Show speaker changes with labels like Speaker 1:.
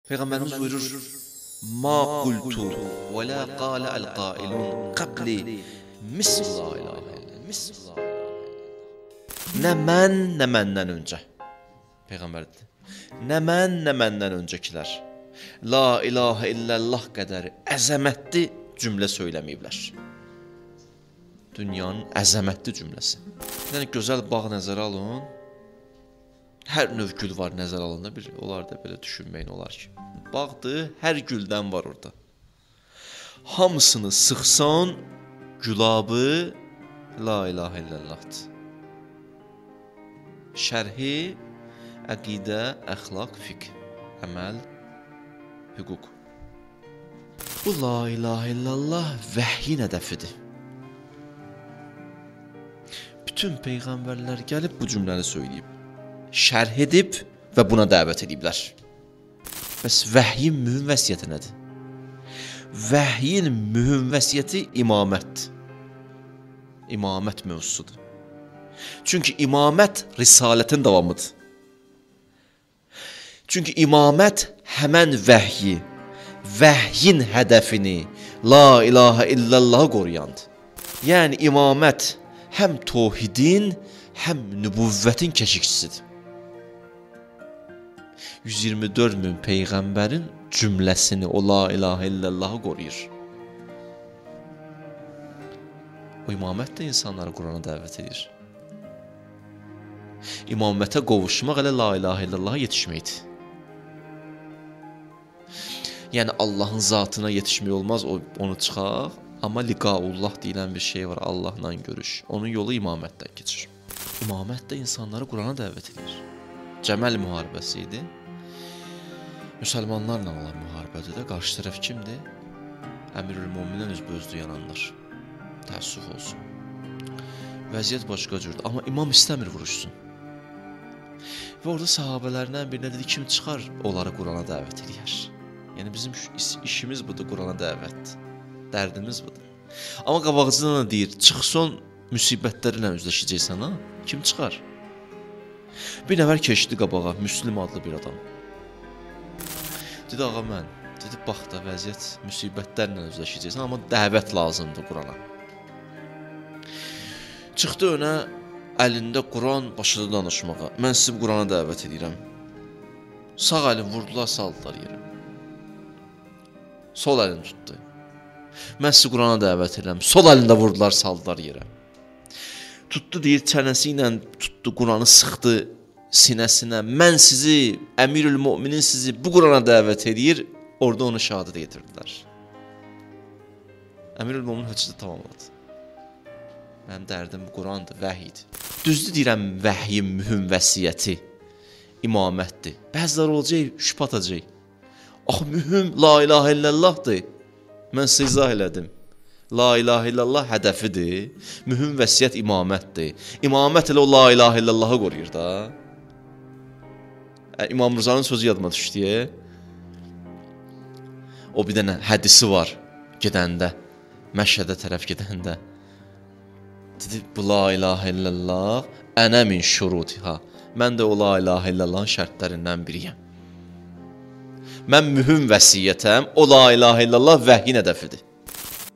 Speaker 1: Peyğəmbərimiz buyurur: "Ma qultu və la qala al-qailun qabli misl la ilahe illallah." Nə mən, nə məndən öncə. Peyğəmbər dedi. Nə mən, nə məndən öncəkilər la ilahe illallah qədər əzəmətli cümlə söyləməyiblər. Dünyanın əzəmətli cümləsi. Yəni gözəl bağ nəzərə alın. Hər növ gül var nəzərə alında bir. Onlar da belə düşünməyin olar ki. Bağdır, hər güldən var orada. Hamısını sıxsan gülabı la ilahe illallahdır. Şərhi əqidə, əxlaq, fiqh, əməl, hüquq. Bu la ilahe illallah vəhyin hədəfidir. Bütün peyğəmbərlər gəlib bu cümləni söyləyib, şərh edib və buna dəvət ediblər. Bəs vəhyin mühüm vəsiyyəti nədir? Vəhyin mühüm vəsiyyəti imamətdir. İmamət mövzusudur. Çünki imamət risalətin davamıdır. Çünki imamət həmən vəhyi, vəhyin hədəfini la ilahe illallahı qoruyandır. Yəni imamət həm tohidin, həm nübüvvətin keşikçisidir. 124 min peyğəmbərin cümləsini o la ilahe illallahı qoruyur. O imamət də insanları Qurana dəvət edir. İmamətə qovuşmaq elə la ilahe illallaha yetişməkdir. Yəni Allahın zatına yetişmək olmaz, onu çıxaq. Amma liqaullah deyilən bir şey var, Allahla görüş. Onun yolu imamətdən keçir. İmamət də insanları Qurana dəvət edir. Cəməl müharibəsi idi. Müsəlmanlarla olan müharibədə də qarşı tərəf kimdir? Əmirül-Möminin özbözdü yananlar. Təəssüf olsun. Vəziyyət başqa cürdür, amma imam istəmir vuruşsun. Və orada sahabələrindən birinə dedi, kim çıxar, onları Qurana dəvət edir. Yəni bizim işimiz budur, Qurana dəvətdir. Dərdimiz budur. Amma qabaqcıdan da deyir, çıxson müsibətlərlə üzləşəcəksən, ha? Kim çıxar? Bir nəfər keçdi qabağa, Müslim adlı bir adam. Dedi, ağa mən. Dedi, bax da vəziyyət müsibətlərlə üzləşəcəksən, amma dəvət lazımdır Qurana. Çıxdı önə, əlində Quran başladı danışmağa. Mən sizi Qurana dəvət edirəm. Sağ əlini vurdular, saldılar yerə. Sol əlini tutdu. Mən sizi Qurana dəvət edirəm. Sol əlində vurdular, saldılar yerə. Tutdu, deyir, çənəsi ilə tutdu, Quranı sıxdı sinəsinə. Mən sizi, Əmirül-Möminin sizi bu Qurana dəvət edir. Orada onu şəhadətə yetirdilər. Əmirül-Mömin höccəti tamamladı. Mənim dərdim Qurandır, vəhiydir. Düzdür deyirəm, vəhyin mühüm vəsiyyəti imamətdir. Bəziləri olacaq, şübhə atacaq. Axı, mühüm la ilahe illallahdır. Mən sizə izah elədim. La ilahe illallah hədəfidir. Mühüm vəsiyyət imamətdir. İmamət elə o la ilahe illallahı qoruyur da. İmam Rızanın sözü yadıma düşdü. O bir dənə hədisi var gedəndə, Məşhədə tərəf gedəndə. Dedi, bu la ilahe illallah ənə min şurutiha. Mən də o la ilahe illallahın şərtlərindən biriyəm. Mən mühüm vəsiyyətəm, o la ilahe illallah vəhyin hədəfidir.